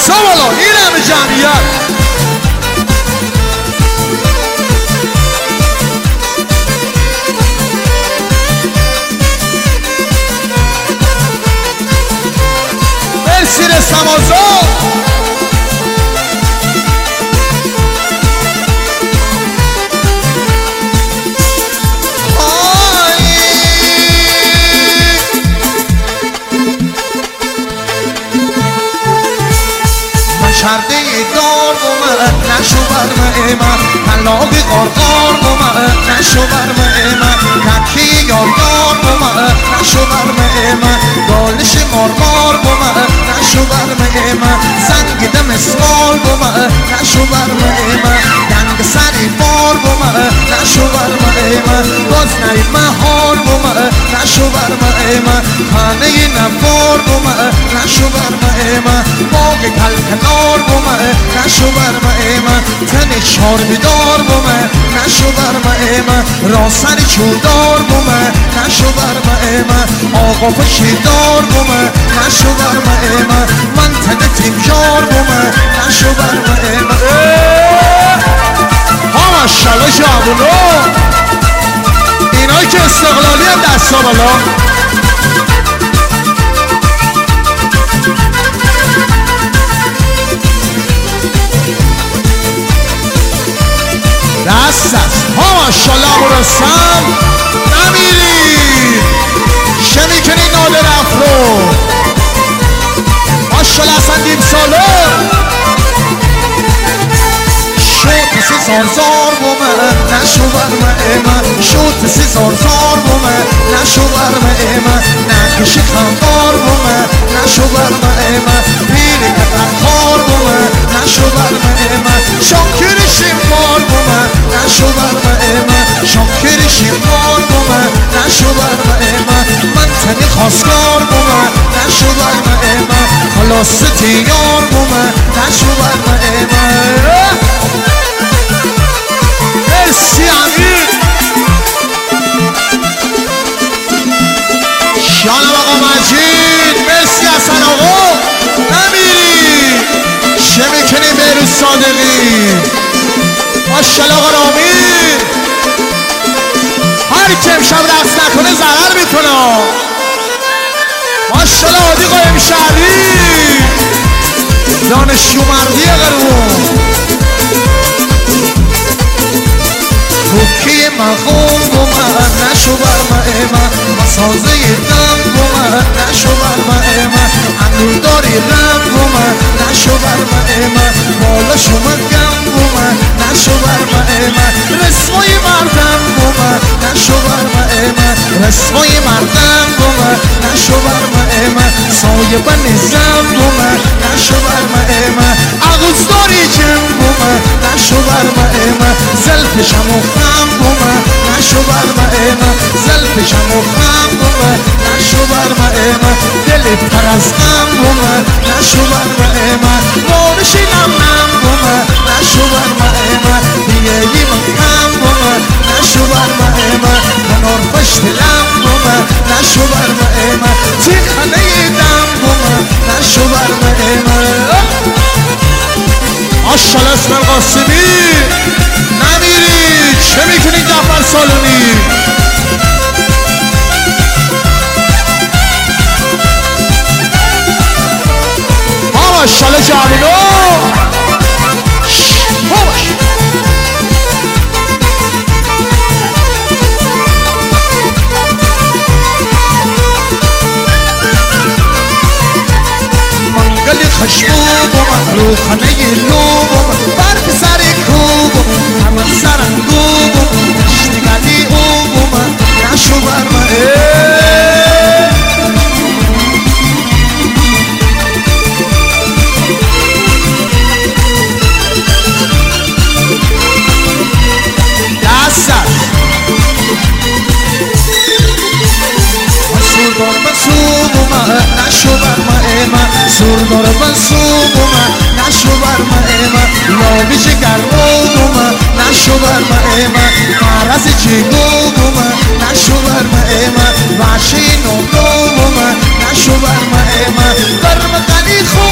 دستا بالا این همه جمعیت. مرسی رستم آزاد. شرده دار بومد نشو برمه من طلاق قارقار بومد نشو برمه من ککی یار بومد نشو برمه من دالش مارمار بومد نشو برمه من زنگ دم اسمال بومد نشو برمه من دنگ سری بار بومد نشو برمه من باز نی محال بومد نشو برمه من خانه نفار بومد نشو برمه من باگ کلکنار بومه نشو برمه من تن چار بیدار بومه نشو برمه من راسن چودار بومه نشو برمه من آقا فشیدار بومه نشو برمه من تن تیمجار بومه نشو برمه من ها ماشالله جوونا اینایی که استقلالی هم دستا بالا. دست است ها ماشالله برسم نمیری شمیکنی نادر افرو ماشالله اصلا دیم ساله شد سی زار بومه نشو برمه من شد سی زار بومه نشو برمه من نکشی خمدار بومه نشو برمه من پیری کتن خار بومه نشو برمه من شاکر شیمبار بومه نشو برمه من شاکر شیمبار بومه نشو برمه من تنی خواستگار بومه نشو برمه من خلاص تیار بومه نشو برمه من مرسی امیر جانم آقا مجید. مرسی حسن آقا نمیری شمیکنی بهروز صادقی ماشالله آقا رامین. هر که امشب رقص نکنه ضرر میکنه. ماشالله عادی قایم شهری دانشجو مردی قرون کوکی مخون بومد نشو برمه من مسازه دم بومد نشو برمه من اندوداری رم بومد نشو برمه من بالا شما گم بومد نشو برمه من رسمای مردم بومد نشو برمه من رسمای مردم بومد نشو برمه من سایه بنزم بومد نشو برمه من عغوزداری جم بومد نشو برمه من زلفشم و خم بومه نشو برمه من زلفشم و خم بومه نشو برمه من دل پر از غم بومه نشو برمه من بارشی نم نم بومه نشو برمه من دیگه ای من کم بومه نشو برمه من کنار پشت لم بومه نشو برمه من تیخانه دم بومه نشو برمه من ماشالله اسم القاسمی نمیری چه میکنی جعفر سالونی. ماشالله جوونا منگل خشبوب و روخانه لوب و برف سر کوب و همه سرنگوب و اشتگلی اوب و نشو برمه نشو برمه من سور داره من سوبومه نشو برمه من لابی جگر اوبومه نشو برمه من مرز جگوبومه نشو برمه من وحشی نوبومه نشو برمه من برمه غنی خو